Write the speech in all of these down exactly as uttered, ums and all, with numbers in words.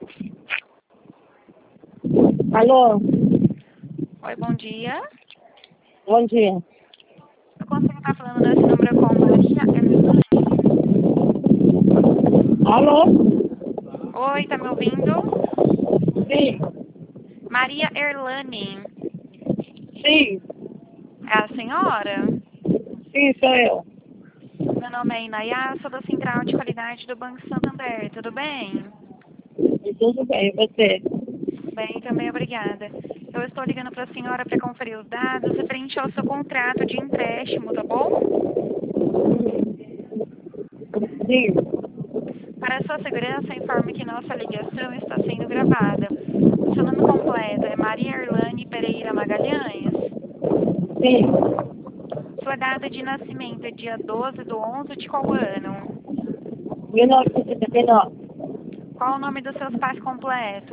Alô? Oi, bom dia. Bom dia. Eu consigo estar falando desse número com Maria Erlane? Alô? Oi, tá me ouvindo? Sim. Maria Erlane. Sim. É a senhora? Sim, sou eu. Meu nome é Inayá, sou da Central de Qualidade do Banco Santander. Tudo bem? E tudo bem, e você? Bem, também obrigada. Eu estou ligando para a senhora para conferir os dados e preencher o seu contrato de empréstimo, tá bom? Sim. Para sua segurança, informe que nossa ligação está sendo gravada. O seu nome completo é Maria Erlane Pereira Magalhães? Sim. Sua data de nascimento é dia doze do onze de qual ano? mil novecentos e setenta e nove. Qual o nome dos seus pais completo?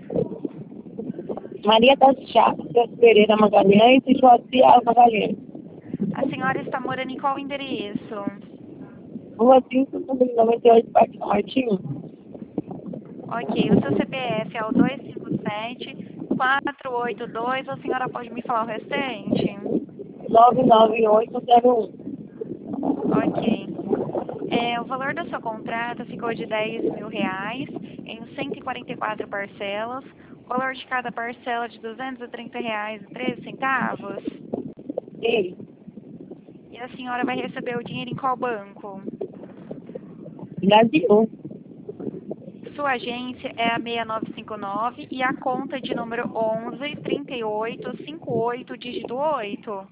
Maria das Chagas Pereira Magalhães e Joaci Alves Magalhães. A senhora está morando em qual endereço? Rua cinco, número noventa e oito, Parque São Martinho. Ok, o seu C P F é o dois cinco sete, quatro oito dois. A senhora pode me falar o restante? nove nove oito zero um. Ok. É, o valor do seu contrato ficou de dez mil reais em cento e quarenta e quatro parcelas. O valor de cada parcela de duzentos e trinta reais e treze centavos. Sim. E a senhora vai receber o dinheiro em qual banco? Brasil. Sua agência é a seis nove cinco nove e a conta de número onze, trinta e oito, cinquenta e oito, dígito oito.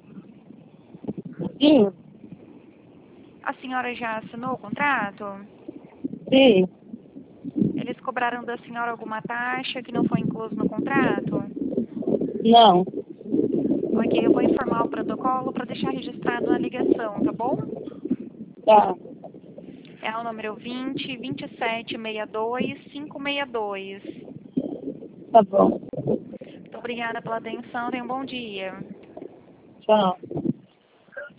Sim. A senhora já assinou o contrato? Sim. Eles cobraram da senhora alguma taxa que não foi incluso no contrato? Não. Ok, eu vou informar o protocolo para deixar registrado na ligação, tá bom? Tá. É o número vinte, vinte e sete, sessenta e dois, quinhentos e sessenta e dois. Tá bom. Muito obrigada pela atenção, tenha um bom dia. Tchau.